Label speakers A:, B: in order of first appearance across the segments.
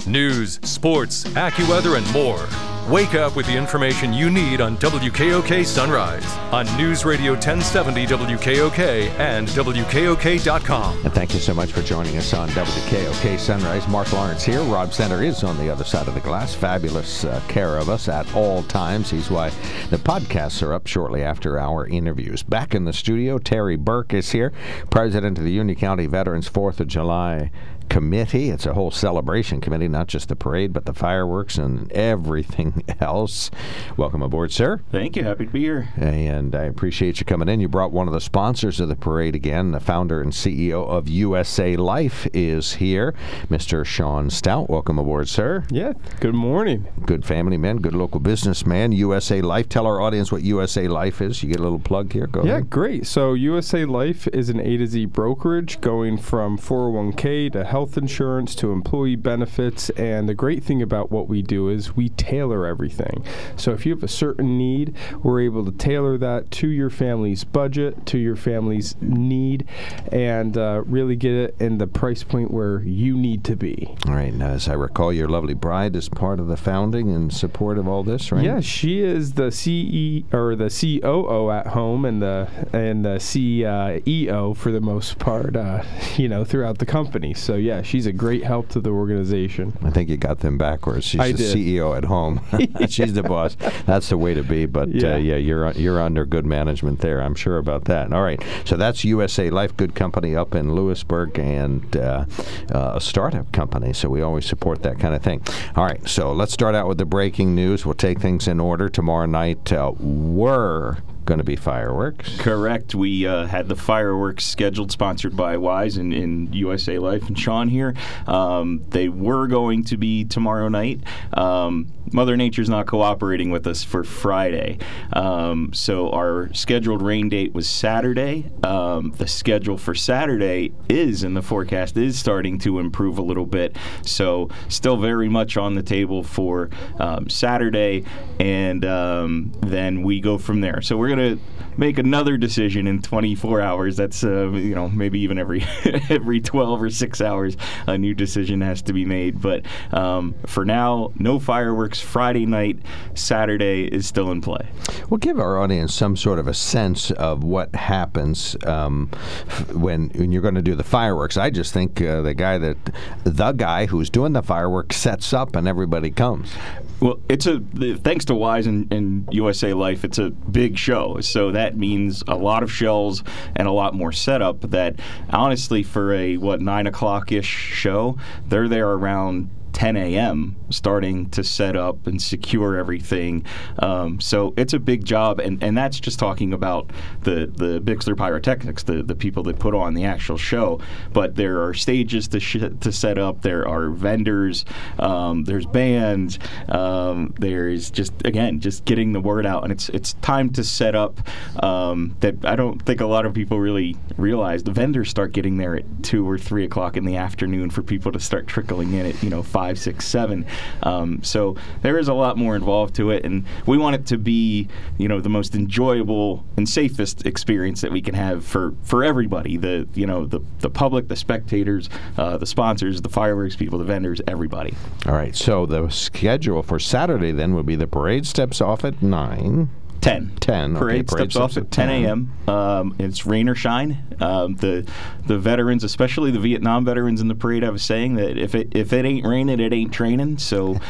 A: News, sports, AccuWeather, and more. Wake up with the information you need on WKOK Sunrise on News Radio 1070 WKOK and WKOK.com.
B: And thank you so much for joining us on WKOK Sunrise. Mark Lawrence here. Rob Center is on the other side of the glass. Fabulous care of us at all times. He's why the podcasts are up shortly after our interviews. Back in the studio, Terry Burke is here, president of the Union County Veterans 4th of July Committee. It's a whole celebration committee, not just the parade, but the fireworks and everything else. Welcome aboard, sir.
C: Thank you. Happy to be here.
B: And I appreciate you coming in. You brought one of the sponsors of the parade again. The founder and CEO of USA Life is here, Mr. Sean Stout. Welcome aboard, sir.
D: Yeah, good morning.
B: Good family man, good local businessman. USA Life. Tell our audience what USA Life is. You get a little plug here. Go ahead.
D: Yeah, great. So USA Life is an A to Z brokerage going from 401k to health insurance to employee benefits. And the great thing about what we do is we tailor everything. So if you have a certain need, we're able to tailor that to your family's budget, to your family's need, and really get it in the price point where you need to be.
B: All right. Now, as I recall, your lovely bride is part of the founding and support of all this, right?
D: Yeah, she is the the COO at home and the CEO for the most part, throughout the company. So yeah, she's a great help to the organization.
B: I think you got them backwards. She's the CEO at home. She's the boss. That's the way to be. But you're under good management there. I'm sure about that. All right. So that's USA Life, good company up in Lewisburg, and a startup company. So we always support that kind of thing. All right. So let's start out with the breaking news. We'll take things in order. Tomorrow night were going to be fireworks.
C: Correct. We had the fireworks scheduled, sponsored by Wise and USA Life and Sean here. They were going to be tomorrow night. Mother Nature's not cooperating with us for Friday. So our scheduled rain date was Saturday. The schedule for Saturday is, in the forecast, is starting to improve a little bit. So still very much on the table for Saturday, and then we go from there. So we're going to make another decision in 24 hours. That's maybe even every 12 or 6 hours a new decision has to be made. But for now, no fireworks Friday night. Saturday is still in play.
B: Well, give our audience some sort of a sense of what happens when you're going to do the fireworks. I just think the guy who's doing the fireworks sets up and everybody comes.
C: Well, thanks to Wise and USA Life, it's a big show. So that means a lot of shells and a lot more setup that, honestly, for a 9 o'clock-ish show, they're there around 10 a.m. starting to set up and secure everything. So it's a big job, and that's just talking about the Bixler Pyrotechnics, the people that put on the actual show. But there are stages to set up. There are vendors. There's bands. There's just getting the word out, and it's time to set up. That I don't think a lot of people really realize. The vendors start getting there at 2 or 3 o'clock in the afternoon for people to start trickling in at 5, 6, 7. So there is a lot more involved to it, and we want it to be the most enjoyable and safest experience that we can have for everybody. The public, the spectators, the sponsors, the fireworks people, the vendors, everybody.
B: All right. So the schedule for Saturday then would be the parade steps off at 9.
C: 10. Parade steps off at 10 a.m. It's rain or shine. The veterans, especially the Vietnam veterans in the parade, have a saying that if it ain't raining, it ain't training. So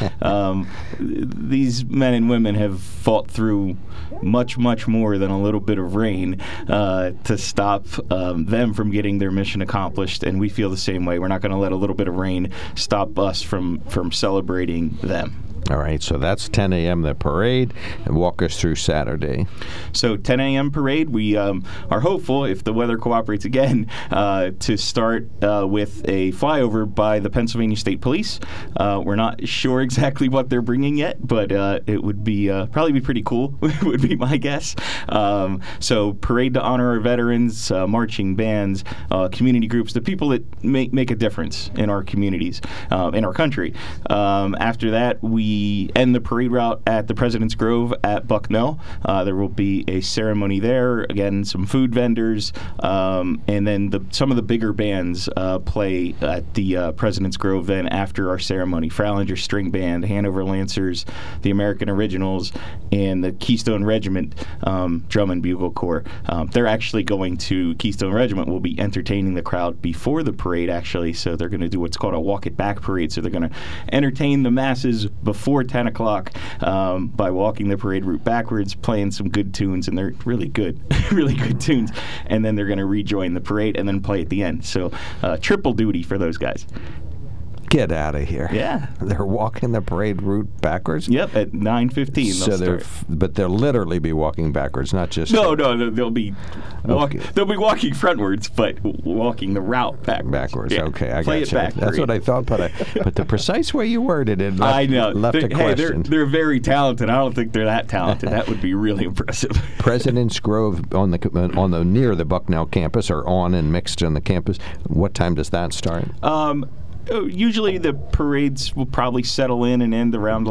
C: these men and women have fought through much, much more than a little bit of rain to stop them from getting their mission accomplished, and we feel the same way. We're not going to let a little bit of rain stop us from celebrating them.
B: All right, so that's 10 a.m. the parade, and walk us through Saturday.
C: So 10 a.m. parade, we are hopeful, if the weather cooperates again, to start with a flyover by the Pennsylvania State Police. We're not sure exactly what they're bringing yet, but it would be probably be pretty cool, would be my guess. So parade to honor our veterans, marching bands, community groups, the people that make a difference in our communities, in our country. After that, we end the parade route at the President's Grove at Bucknell. There will be a ceremony there. Again, some food vendors, and then some of the bigger bands play at the President's Grove then after our ceremony. Fralinger String Band, Hanover Lancers, the American Originals, and the Keystone Regiment Drum and Bugle Corps. They're actually going to, Keystone Regiment will be entertaining the crowd before the parade, actually, so they're going to do what's called a Walk It Back parade. So they're going to entertain the masses before 10 o'clock by walking the parade route backwards, playing some good tunes, and they're really good, really good tunes, and then they're going to rejoin the parade and then play at the end. So triple duty for those guys.
B: Get out of here.
C: Yeah.
B: They're walking the parade route backwards?
C: Yep, at 9:15.
B: So but they'll literally be walking backwards, not just...
C: No, they'll be walking frontwards, but walking the route backwards.
B: Yeah. Okay, I got you. That's what I thought, but the precise way you worded it left a question.
C: They're very talented. I don't think they're that talented. That would be really impressive.
B: President's Grove on the near the Bucknell campus, or on and mixed on the campus. What time does that start?
C: Usually the parades will probably settle in and end around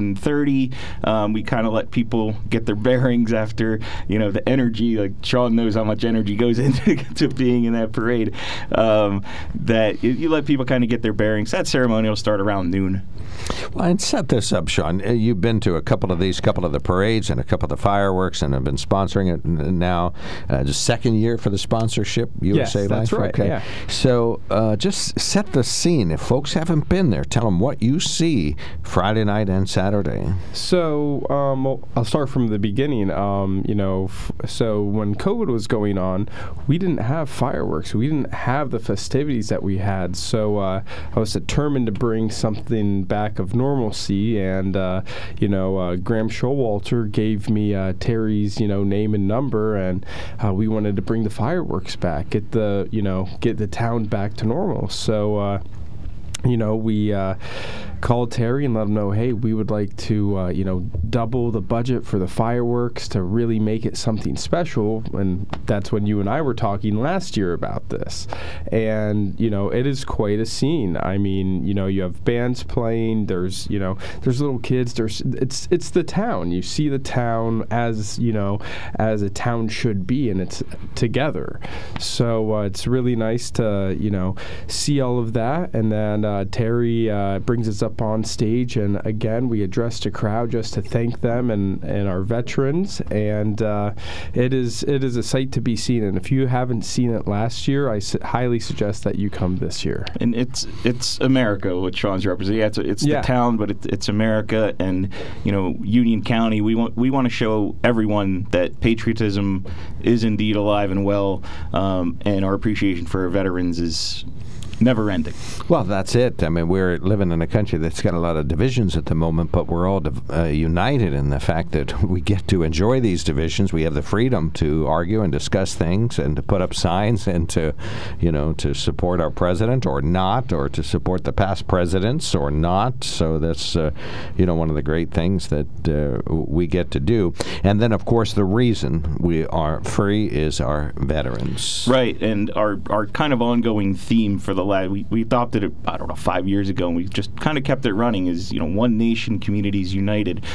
C: 11:30. We kind of let people get their bearings after, the energy. Like Sean knows how much energy goes into being in that parade. That you let people kind of get their bearings. That ceremony will start around noon.
B: Well, and set this up, Sean. You've been to a couple of the parades and a couple of the fireworks, and have been sponsoring it now. The second year for the sponsorship, USA Life.
D: That's right.
B: Okay.
D: Yeah.
B: So just set the scene. If folks haven't been there, tell them what you see Friday night and Saturday.
D: So I'll start from the beginning. So when COVID was going on, we didn't have fireworks. We didn't have the festivities that we had. So I was determined to bring something back of normalcy, and Graham Showalter gave me Terry's name and number, and we wanted to bring the fireworks back, get the town back to normal. So we called Terry and let him know, hey, we would like to, double the budget for the fireworks to really make it something special. And that's when you and I were talking last year about this. And, it is quite a scene. I mean, you have bands playing, there's little kids, it's the town. You see the town as a town should be, and it's together. So it's really nice to, see all of that. And then Terry brings us up on stage, and again we addressed a crowd just to thank them and our veterans, and it is a sight to be seen. And if you haven't seen it last year, I highly suggest that you come this year. And
C: it's America, what Sean's representing. Yeah, it's the town, but it's America, and Union County. We want to show everyone that patriotism is indeed alive and well, and our appreciation for our veterans is never ending.
B: Well, that's it. I mean, we're living in a country that's got a lot of divisions at the moment, but we're all united in the fact that we get to enjoy these divisions. We have the freedom to argue and discuss things, and to put up signs, and to support our president or not, or to support the past presidents or not. So that's one of the great things that we get to do. And then, of course, the reason we are free is our veterans.
C: Right, and our kind of ongoing theme for the we adopted it, 5 years ago, and we just kind of kept it running, is one nation, communities united,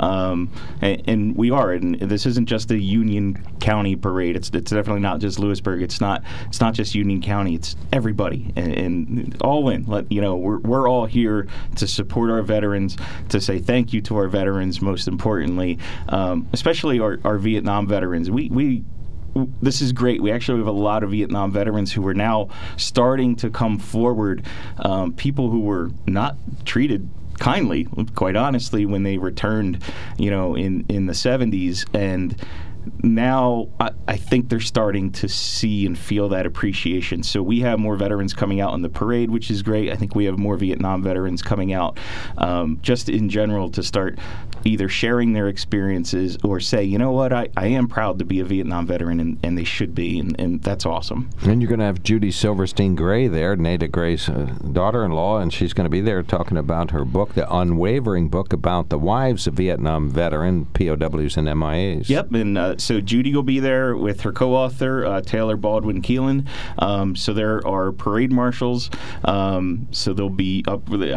C: and we are. And this isn't just a Union County parade. It's definitely not just Lewisburg. It's not just Union County. It's everybody, and all in. We're all here to support our veterans, to say thank you to our veterans. Most importantly, especially our Vietnam veterans. This is great. We actually have a lot of Vietnam veterans who are now starting to come forward, people who were not treated kindly, quite honestly, when they returned, in the 70s. And now I think they're starting to see and feel that appreciation. So we have more veterans coming out on the parade, which is great. I think we have more Vietnam veterans coming out just in general to start either sharing their experiences or say, you know what, I am proud to be a Vietnam veteran, and they should be, and that's awesome.
B: And you're going to have Judy Silverstein Gray there, Nada Gray's daughter-in-law, and she's going to be there talking about her book, The Unwavering Book, about the wives of Vietnam veteran POWs and MIAs.
C: Yep, and so Judy will be there with her co-author, Taylor Baldwin Keelan. So there are parade marshals. So they'll be up with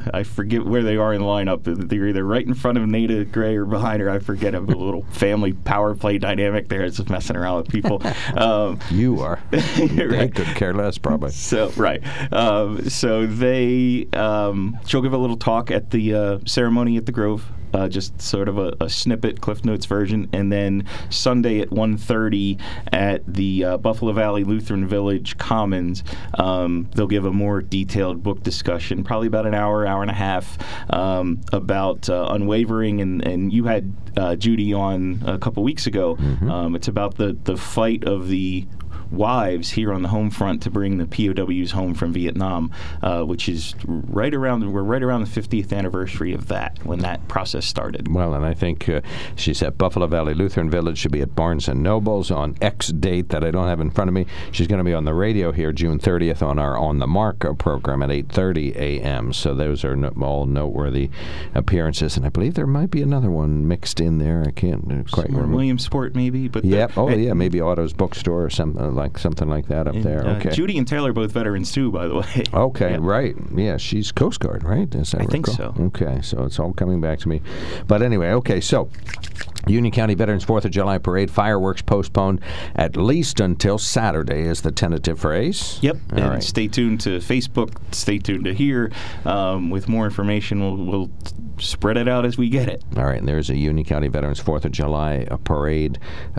C: I forget where they are in the lineup. They're either right in front of Nada Gray or behind her. I forget. A little family power play dynamic there. It's just messing around with people.
B: You are. They
C: Right.
B: could care less, probably.
C: So right, so they she'll give a little talk at the ceremony at the Grove, just sort of a snippet, Cliff Notes version, and then Sunday at 1:30 at the Buffalo Valley Lutheran Village Commons, they'll give a more detailed book discussion, probably about an hour and a half, about Unwavering, and you had Judy on a couple weeks ago. It's about the fight of the wives here on the home front to bring the POWs home from Vietnam, which is we're right around the 50th anniversary of that, when that process started.
B: Well, and I think she's at Buffalo Valley Lutheran Village. She'll be at Barnes & Noble's on X date that I don't have in front of me. She's going to be on the radio here June 30th on our On the Mark program at 8:30 a.m. So those are all noteworthy appearances. And I believe there might be another one mixed in there. I can't quite remember.
C: Williamsport, maybe. But
B: Yep. Maybe Otto's Bookstore or something like that up there. Okay.
C: Judy and Taylor are both veterans too, by the way.
B: Okay,
C: Yeah.
B: right. Yeah, she's Coast Guard, right?
C: I think so.
B: Okay, so it's all coming back to me. But anyway, okay, so Union County Veterans 4th of July Parade, fireworks postponed at least until Saturday is the tentative phrase.
C: Yep,
B: All
C: and
B: right.
C: stay tuned to Facebook, stay tuned to here. With more information, we'll spread it out as we get it.
B: All right, and there's a Union County Veterans 4th of July Parade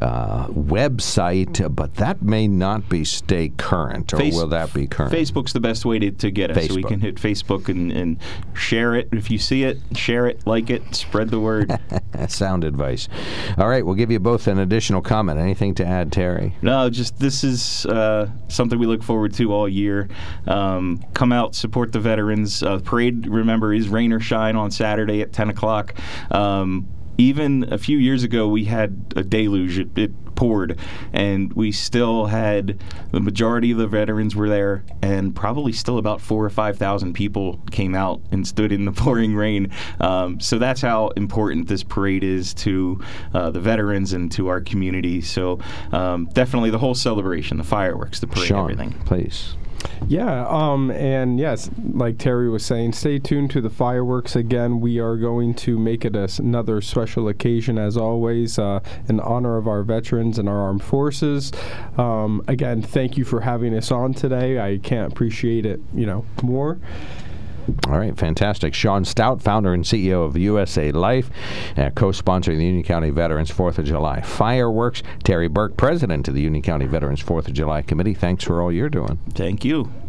B: website, but that may not be Stay Current, or will that be current?
C: Facebook's the best way to get us. So we
B: Facebook.
C: can hit Facebook and share it. If you see it, share it, like it, spread the word.
B: Sound advice. All right, we'll give you both an additional comment. Anything to add, Terry?
C: No, just this is something we look forward to all year. Come out, support the veterans. Parade, remember, is rain or shine on Saturday at 10 o'clock. Even a few years ago, we had a deluge. It poured, and we still had the majority of the veterans were there, and probably still about 4,000 or 5,000 people came out and stood in the pouring rain. So that's how important this parade is to the veterans and to our community. So definitely the whole celebration, the fireworks, the parade,
B: Sean,
C: everything.
B: please.
D: Yeah, and yes, like Terry was saying, stay tuned to the fireworks. Again, we are going to make it another special occasion, as always, in honor of our veterans and our armed forces. Again, thank you for having us on today. I can't appreciate it, more.
B: All right, fantastic. Sean Stout, founder and CEO of USA Life, co-sponsoring the Union County Veterans 4th of July fireworks. Terry Burke, president of the Union County Veterans 4th of July Committee. Thanks for all you're doing.
C: Thank you.